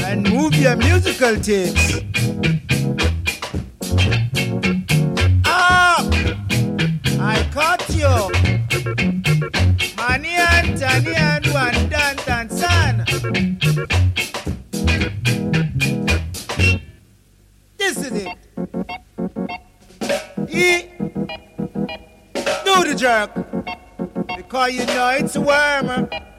and move your musical tapes. Ah, I caught you. Mani and Tani and Wandan Tansan. This is it. Do the jerk. Because you know it's a worm.